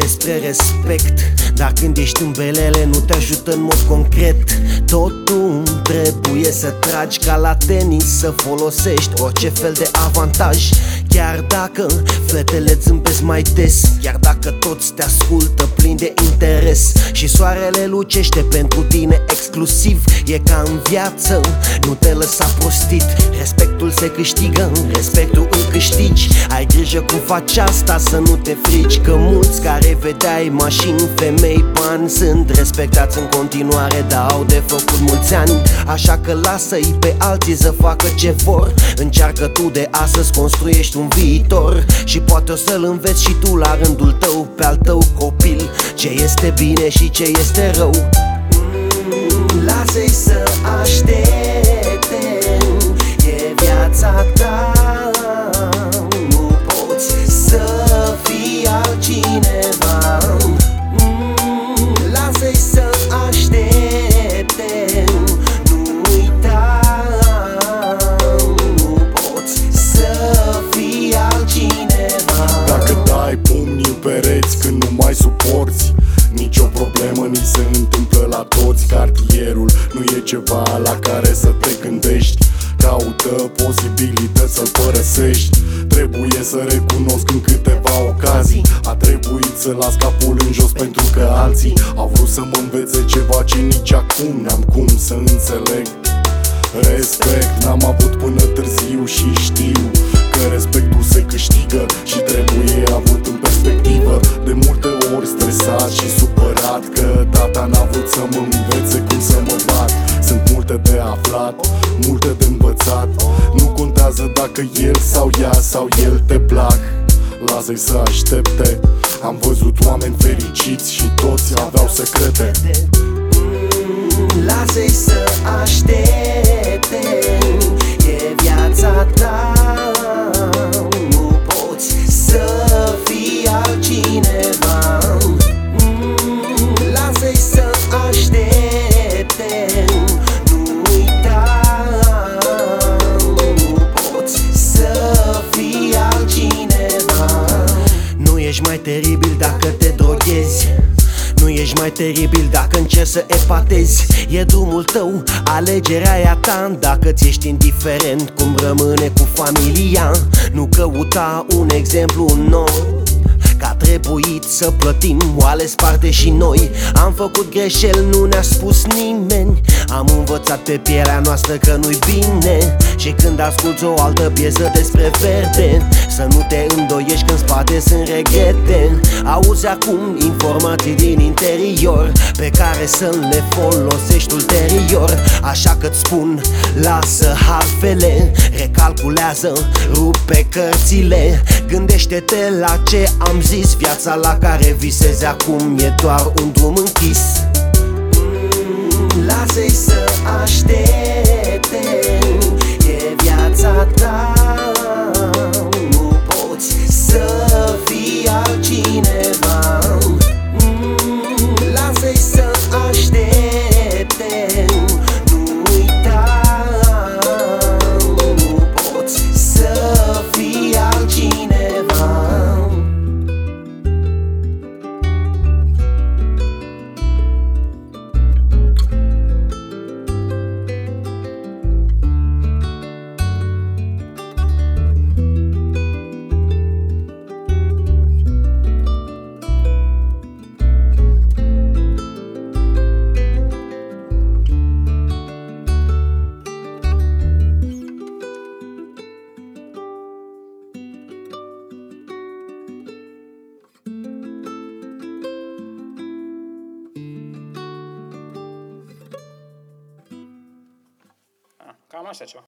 despre respect, dar când ești în belele nu te ajută în mod concret. Totul trebuie să tragi ca la tenis, să folosești orice fel de avantaj. Chiar dacă fetele zâmbesc mai des, chiar dacă toți te ascultă plin de interes și soarele lucește pentru tine exclusiv, e ca în viață, nu te lăsa prostit. Respectul se câștigă, respectul îl câștigi. Ai grijă cum faci asta, să nu te frici, că mulți care vedeai mașini, femei, bani sunt respectați în continuare, dar au de făcut mulți ani. Așa că lasă-i pe alții să facă ce vor, încearcă tu de astăzi, construiești un viitor și poate o să-l înveți și tu la rândul tău pe al tău copil ce este bine și ce este rău. Lasă-i să aștepte, e viața ta, nu poți să fii altcineva. Lasă-i să aștepte, nu uita, nu poți să fii altcineva. Dacă dai pumnii în pereți când nu mai suporți, nicio problemă, ni se întâmplă la toți. Cartierul nu e ceva la care să te gândești, caută posibilități să-l părăsești. Trebuie să recunosc în câteva ocazii a trebuit să las capul în jos pentru că alții au vrut să mă învețe ceva ce nici acum n-am cum să înțeleg. Respect n-am avut până târziu și știu că respectul se câștigă și trebuie avut în perspectivă. De multe ori stresat și supărat că tata n-a vrut să mă învețe cum să mă bat. Sunt multe de aflat, multe de învățat, nu contează dacă el sau ea sau el te plac. Lasă-i să aștepte, am văzut oameni fericiți și toți aveau secrete. Lasă-i să aștepte, e viața ta, nu poți să fii altcineva. Lasă-i să aștepte, nu uita, nu poți să fii altcineva. Nu ești mai teribil dacă te droghezi, nu ești mai teribil dacă încerci să epatezi. E drumul tău, alegerea e a ta. Dacă ți ești indiferent, cum rămâne cu familia? Nu căuta un exemplu nou, că a trebuit să plătim oale sparte și noi. Am făcut greșeli, nu ne-a spus nimeni, am învățat pe pielea noastră că nu-i bine. Și când asculți o altă piesă despre verde, să nu te îndoiești că în spate sunt regrete. Auzi acum informații din interior pe care să le folosești ulterior. Așa că-ți spun, lasă harfele, recalculează, rupe cărțile. Gândește-te la ce am zis, viața la care visezi acum e doar un drum închis. Lasă-i să aștepte, e viața ta, nu poți să fii altcineva. Lasă-i să aștepte, nu uita, nu poți să fii altcineva. Cam așa ceva.